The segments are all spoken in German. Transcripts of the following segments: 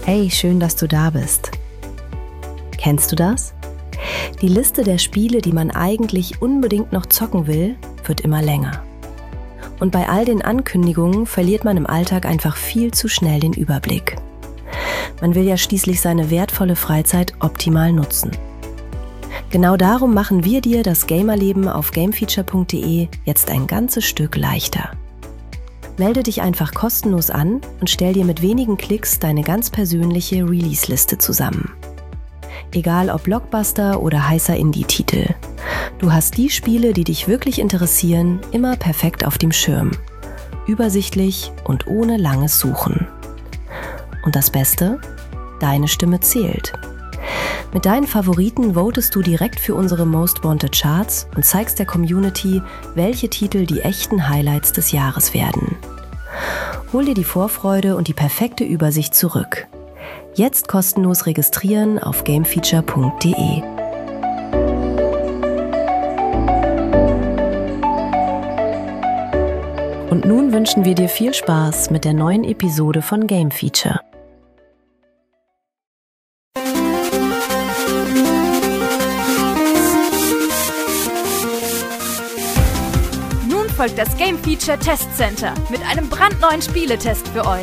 Hey, schön, dass du da bist. Kennst du das? Die Liste der Spiele, die man eigentlich unbedingt noch zocken will, wird immer länger. Und bei all den Ankündigungen verliert man im Alltag einfach viel zu schnell den Überblick. Man will ja schließlich seine wertvolle Freizeit optimal nutzen. Genau darum machen wir dir das Gamerleben auf gamefeature.de jetzt ein ganzes Stück leichter. Melde dich einfach kostenlos an und stell dir mit wenigen Klicks deine ganz persönliche Release-Liste zusammen. Egal ob Blockbuster oder heißer Indie-Titel. Du hast die Spiele, die dich wirklich interessieren, immer perfekt auf dem Schirm. Übersichtlich und ohne langes Suchen. Und das Beste? Deine Stimme zählt. Mit deinen Favoriten votest du direkt für unsere Most Wanted Charts und zeigst der Community, welche Titel die echten Highlights des Jahres werden. Hol dir die Vorfreude und die perfekte Übersicht zurück. Jetzt kostenlos registrieren auf gamefeature.de. Und nun wünschen wir dir viel Spaß mit der neuen Episode von Game Feature. Folgt das Game Feature Test Center mit einem brandneuen Spieletest für euch.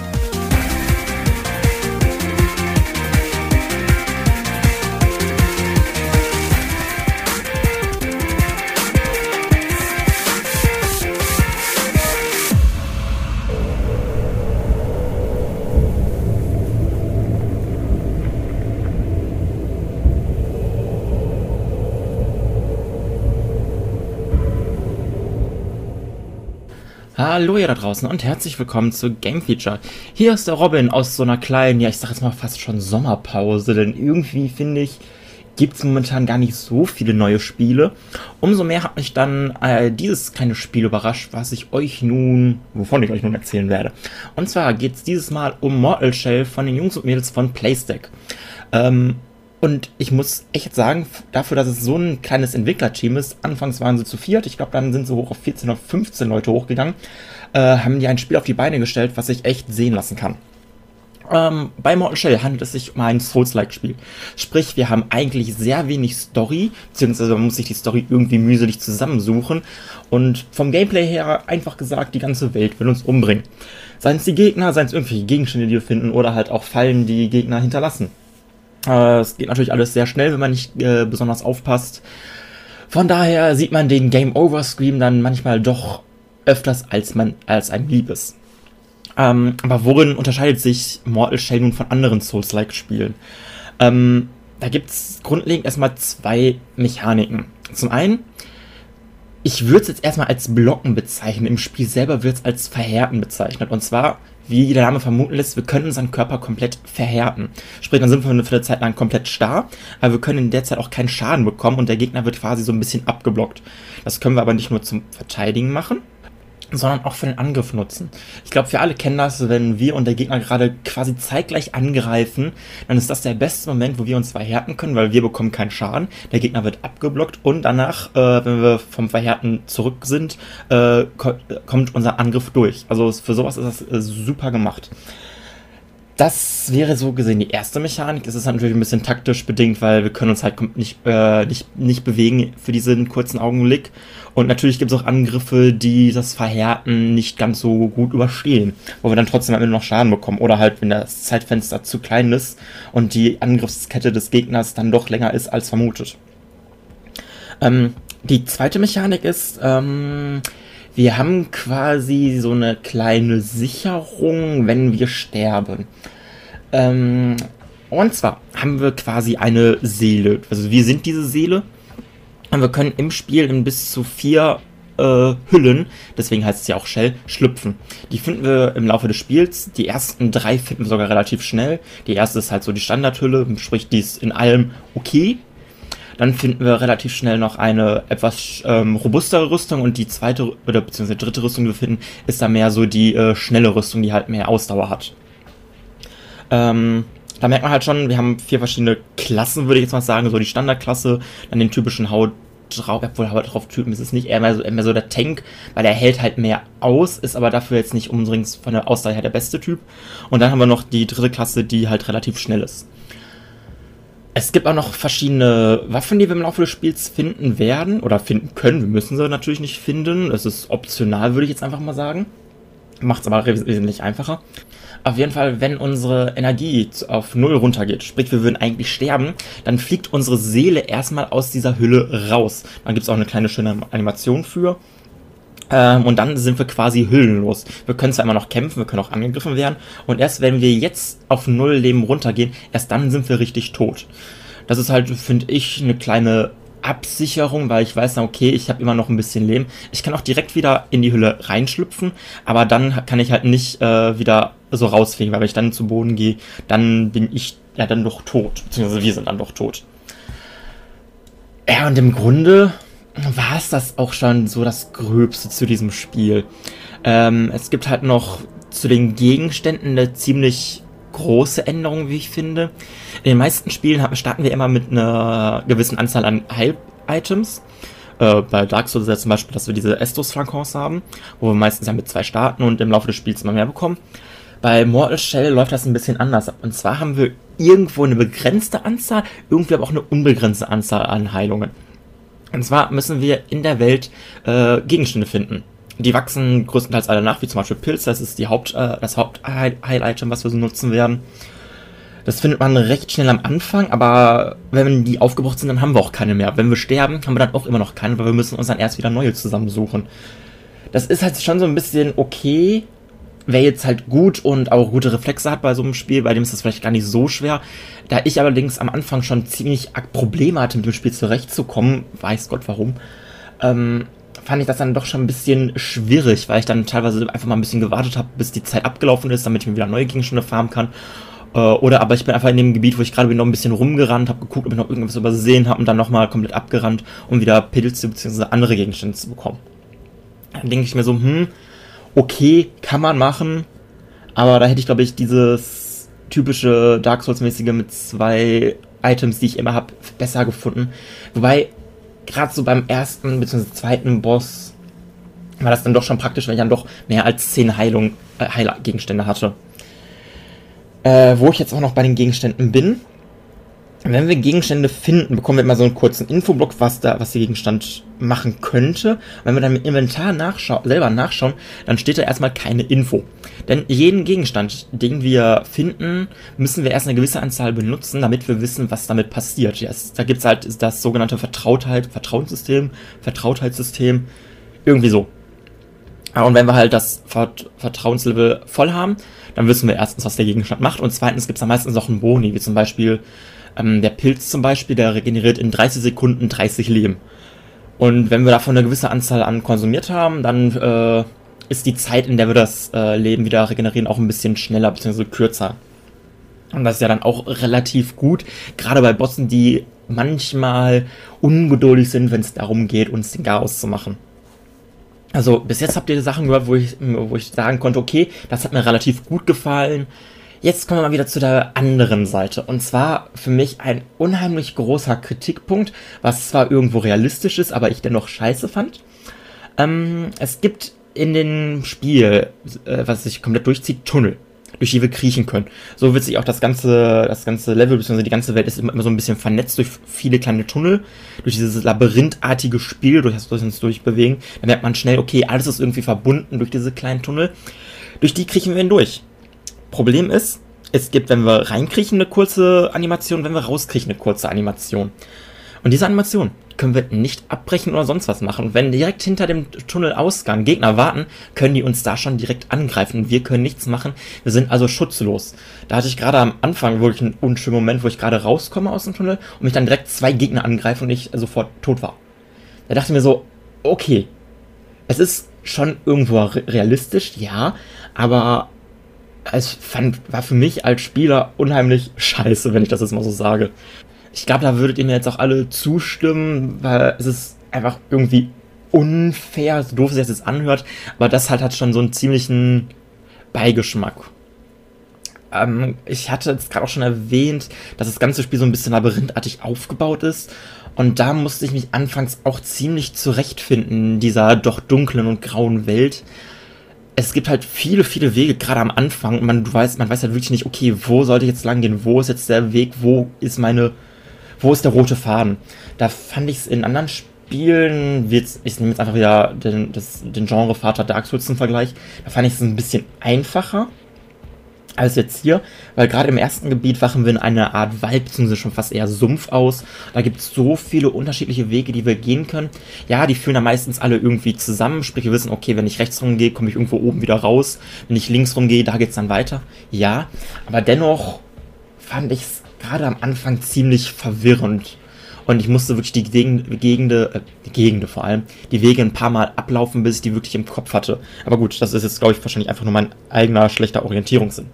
Hallo ihr da draußen und herzlich willkommen zu Game Feature. Hier ist der Robin aus so einer kleinen, ja ich sag jetzt mal fast schon Sommerpause, denn irgendwie finde ich, gibt es momentan gar nicht so viele neue Spiele. Umso mehr hat mich dann dieses kleine Spiel überrascht, wovon ich euch nun erzählen werde. Und zwar geht es dieses Mal um Mortal Shell von den Jungs und Mädels von Playstack. Und ich muss echt sagen, dafür, dass es so ein kleines Entwicklerteam ist, anfangs waren sie zu viert, ich glaube, dann sind sie hoch auf 14 oder 15 Leute hochgegangen, haben die ein Spiel auf die Beine gestellt, was sich echt sehen lassen kann. Bei Mortal Shell handelt es sich um ein Souls-like-Spiel. Sprich, wir haben eigentlich sehr wenig Story, beziehungsweise man muss sich die Story irgendwie mühselig zusammensuchen. Und vom Gameplay her, einfach gesagt, die ganze Welt will uns umbringen. Seien es die Gegner, seien es irgendwelche Gegenstände, die wir finden, oder halt auch Fallen, die Gegner hinterlassen. Es geht natürlich alles sehr schnell, wenn man nicht besonders aufpasst. Von daher sieht man den Game-Over-Scream dann manchmal doch öfters, als einem lieb ist. Aber worin unterscheidet sich Mortal Shell nun von anderen Souls-like-Spielen? Da gibt es grundlegend erstmal zwei Mechaniken. Zum einen, ich würde es jetzt erstmal als Blocken bezeichnen, im Spiel selber wird es als Verhärten bezeichnet. Und zwar, wie der Name vermuten lässt, wir können unseren Körper komplett verhärten. Sprich, dann sind wir für eine Zeit lang komplett starr, aber wir können in der Zeit auch keinen Schaden bekommen und der Gegner wird quasi so ein bisschen abgeblockt. Das können wir aber nicht nur zum Verteidigen machen, sondern auch für den Angriff nutzen. Ich glaube, wir alle kennen das, wenn wir und der Gegner gerade quasi zeitgleich angreifen, dann ist das der beste Moment, wo wir uns verhärten können, weil wir bekommen keinen Schaden, der Gegner wird abgeblockt und danach, wenn wir vom Verhärten zurück sind, kommt unser Angriff durch. Also für sowas ist das super gemacht. Das wäre so gesehen die erste Mechanik. Es ist natürlich ein bisschen taktisch bedingt, weil wir können uns halt nicht bewegen für diesen kurzen Augenblick. Und natürlich gibt es auch Angriffe, die das Verhärten nicht ganz so gut überstehen, wo wir dann trotzdem am Ende noch Schaden bekommen. Oder halt, wenn das Zeitfenster zu klein ist und die Angriffskette des Gegners dann doch länger ist als vermutet. Die zweite Mechanik ist, wir haben quasi so eine kleine Sicherung, wenn wir sterben. Und zwar haben wir quasi eine Seele. Also wir sind diese Seele. Und wir können im Spiel in bis zu 4 Hüllen, deswegen heißt es ja auch Shell, schlüpfen. Die finden wir im Laufe des Spiels. Die ersten 3 finden wir sogar relativ schnell. Die erste ist halt so die Standardhülle, sprich die ist in allem okay. Dann finden wir relativ schnell noch eine etwas robustere Rüstung und die zweite oder beziehungsweise dritte Rüstung, die wir finden, ist da mehr so die schnelle Rüstung, die halt mehr Ausdauer hat. Da merkt man halt schon, wir haben 4 verschiedene Klassen, würde ich jetzt mal sagen. So die Standardklasse, dann den typischen drauf, obwohl drauf Typen ist es nicht, eher mehr so der Tank, weil er hält halt mehr aus, ist aber dafür jetzt nicht unbedingt von der Ausdauer her der beste Typ. Und dann haben wir noch die dritte Klasse, die halt relativ schnell ist. Es gibt auch noch verschiedene Waffen, die wir im Laufe des Spiels finden werden oder finden können. Wir müssen sie natürlich nicht finden. Es ist optional, würde ich jetzt einfach mal sagen. Macht es aber wesentlich einfacher. Auf jeden Fall, wenn unsere Energie auf 0 runtergeht, sprich wir würden eigentlich sterben, dann fliegt unsere Seele erstmal aus dieser Hülle raus. Dann gibt es auch eine kleine schöne Animation für. Und dann sind wir quasi hüllenlos. Wir können zwar immer noch kämpfen, wir können auch angegriffen werden. Und erst wenn wir jetzt auf 0 Leben runtergehen, erst dann sind wir richtig tot. Das ist halt, finde ich, eine kleine Absicherung, weil ich weiß dann, okay, ich habe immer noch ein bisschen Leben. Ich kann auch direkt wieder in die Hülle reinschlüpfen, aber dann kann ich halt nicht wieder so rausfliegen, weil wenn ich dann zu Boden gehe, dann bin ich ja dann doch tot, beziehungsweise wir sind dann doch tot. Ja, und im Grunde war es das auch schon so das Gröbste zu diesem Spiel. Es gibt halt noch zu den Gegenständen eine ziemlich große Änderung, wie ich finde. In den meisten Spielen starten wir immer mit einer gewissen Anzahl an Heil-Items. Bei Dark Souls ist ja zum Beispiel, dass wir diese Estus-Flakons haben, wo wir meistens ja mit 2 starten und im Laufe des Spiels immer mehr bekommen. Bei Mortal Shell läuft das ein bisschen anders ab. Und zwar haben wir irgendwo eine begrenzte Anzahl, irgendwie aber auch eine unbegrenzte Anzahl an Heilungen. Und zwar müssen wir in der Welt Gegenstände finden. Die wachsen größtenteils alle nach, wie zum Beispiel Pilze. Das ist das Haupt-Heil-Item, was wir so nutzen werden. Das findet man recht schnell am Anfang, aber wenn die aufgebraucht sind, dann haben wir auch keine mehr. Wenn wir sterben, haben wir dann auch immer noch keine, weil wir müssen uns dann erst wieder neue zusammensuchen. Das ist halt schon so ein bisschen okay. Wer jetzt halt gut und auch gute Reflexe hat bei so einem Spiel, bei dem ist das vielleicht gar nicht so schwer. Da ich allerdings am Anfang schon ziemlich Probleme hatte, mit dem Spiel zurechtzukommen, weiß Gott warum, fand ich das dann doch schon ein bisschen schwierig, weil ich dann teilweise einfach mal ein bisschen gewartet habe, bis die Zeit abgelaufen ist, damit ich mir wieder neue Gegenstände farmen kann. Oder aber ich bin einfach in dem Gebiet, wo ich gerade bin, noch ein bisschen rumgerannt, habe geguckt, ob ich noch irgendwas übersehen habe und dann nochmal komplett abgerannt, um wieder Pilze bzw. andere Gegenstände zu bekommen. Dann denke ich mir so, okay, kann man machen, aber da hätte ich, glaube ich, dieses typische Dark Souls-mäßige mit 2 Items, die ich immer habe, besser gefunden. Wobei, gerade so beim ersten bzw. zweiten Boss war das dann doch schon praktisch, wenn ich dann doch mehr als 10 Heilgegenstände hatte. Wo ich jetzt auch noch bei den Gegenständen bin. Wenn wir Gegenstände finden, bekommen wir immer so einen kurzen Infoblock, was der Gegenstand machen könnte. Und wenn wir dann im Inventar selber nachschauen, dann steht da erstmal keine Info. Denn jeden Gegenstand, den wir finden, müssen wir erst eine gewisse Anzahl benutzen, damit wir wissen, was damit passiert. Da gibt es halt das sogenannte Vertrautheitssystem, irgendwie so. Und wenn wir halt das Vertrauenslevel voll haben, dann wissen wir erstens, was der Gegenstand macht. Und zweitens gibt es da meistens auch einen Boni, wie zum Beispiel der Pilz zum Beispiel, der regeneriert in 30 Sekunden 30 Leben. Und wenn wir davon eine gewisse Anzahl an konsumiert haben, dann ist die Zeit, in der wir das Leben wieder regenerieren, auch ein bisschen schneller bzw. kürzer. Und das ist ja dann auch relativ gut, gerade bei Bossen, die manchmal ungeduldig sind, wenn es darum geht, uns den Garaus zu machen. Also bis jetzt habt ihr Sachen gehört, wo ich sagen konnte, okay, das hat mir relativ gut gefallen. Jetzt kommen wir mal wieder zu der anderen Seite. Und zwar für mich ein unheimlich großer Kritikpunkt, was zwar irgendwo realistisch ist, aber ich dennoch scheiße fand. Es gibt in dem Spiel, was sich komplett durchzieht, Tunnel, durch die wir kriechen können. So wird sich auch das ganze Level, bzw. die ganze Welt ist immer so ein bisschen vernetzt durch viele kleine Tunnel, durch dieses labyrinthartige Spiel, durch das wir uns durchbewegen. Da merkt man schnell, okay, alles ist irgendwie verbunden durch diese kleinen Tunnel. Durch die kriechen wir hindurch. Problem ist, es gibt, wenn wir reinkriechen, eine kurze Animation, wenn wir rauskriechen, eine kurze Animation. Und diese Animation können wir nicht abbrechen oder sonst was machen. Und wenn direkt hinter dem Tunnelausgang Gegner warten, können die uns da schon direkt angreifen. Wir können nichts machen. Wir sind also schutzlos. Da hatte ich gerade am Anfang wirklich einen unschönen Moment, wo ich gerade rauskomme aus dem Tunnel und mich dann direkt 2 Gegner angreifen und ich sofort tot war. Da dachte ich mir so, okay, es ist schon irgendwo realistisch, ja, aber war für mich als Spieler unheimlich scheiße, wenn ich das jetzt mal so sage. Ich glaube, da würdet ihr mir jetzt auch alle zustimmen, weil es ist einfach irgendwie unfair, so doof es sich jetzt anhört, aber das hat schon so einen ziemlichen Beigeschmack. Ich hatte jetzt gerade auch schon erwähnt, dass das ganze Spiel so ein bisschen labyrinthartig aufgebaut ist Und da musste ich mich anfangs auch ziemlich zurechtfinden in dieser doch dunklen und grauen Welt. Es gibt halt viele, viele Wege, gerade am Anfang. Man weiß halt wirklich nicht, okay, wo sollte ich jetzt lang gehen? Wo ist jetzt der Weg? Wo ist der rote Faden? Da fand ich es in anderen Spielen, ich nehme jetzt einfach wieder den Genre-Vater Dark Souls zum Vergleich, da fand ich es ein bisschen einfacher als jetzt hier, weil gerade im ersten Gebiet wachen wir in einer Art Wald, beziehungsweise schon fast eher Sumpf aus. Da gibt es so viele unterschiedliche Wege, die wir gehen können. Ja, die führen da meistens alle irgendwie zusammen, sprich wir wissen, okay, wenn ich rechts rumgehe, komme ich irgendwo oben wieder raus. Wenn ich links rumgehe, da geht's dann weiter. Ja, aber dennoch fand ich es gerade am Anfang ziemlich verwirrend. Und ich musste wirklich die Gegende vor allem, die Wege ein paar Mal ablaufen, bis ich die wirklich im Kopf hatte. Aber gut, das ist jetzt, glaube ich, wahrscheinlich einfach nur mein eigener schlechter Orientierungssinn.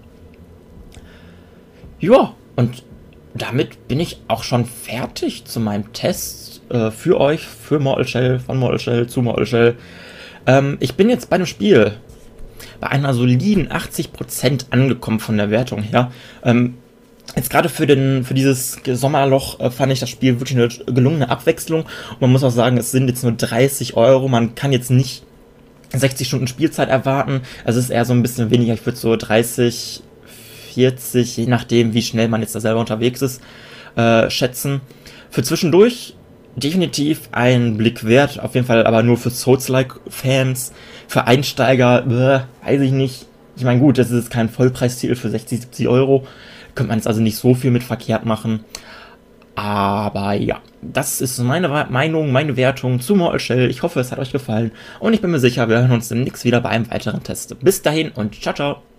Ja, und damit bin ich auch schon fertig zu meinem Test für euch, für Mortal Shell, von Mortal Shell zu Mortal Shell. Ich bin jetzt bei einem Spiel bei einer soliden 80% angekommen von der Wertung her. Jetzt gerade für dieses Sommerloch fand ich das Spiel wirklich eine gelungene Abwechslung. Und man muss auch sagen, es sind jetzt nur 30 Euro. Man kann jetzt nicht 60 Stunden Spielzeit erwarten. Also es ist eher so ein bisschen weniger. Ich würde so 30, 40, je nachdem, wie schnell man jetzt da selber unterwegs ist, schätzen. Für zwischendurch definitiv ein Blick wert. Auf jeden Fall aber nur für Souls-like-Fans. Für Einsteiger, weiß ich nicht. Ich meine, gut, das ist jetzt kein Vollpreistitel für 60, 70 Euro. Könnte man jetzt also nicht so viel mit verkehrt machen. Aber ja, das ist meine Meinung, meine Wertung zu Mortal Shell. Ich hoffe, es hat euch gefallen. Und ich bin mir sicher, wir hören uns demnächst wieder bei einem weiteren Test. Bis dahin und ciao, ciao.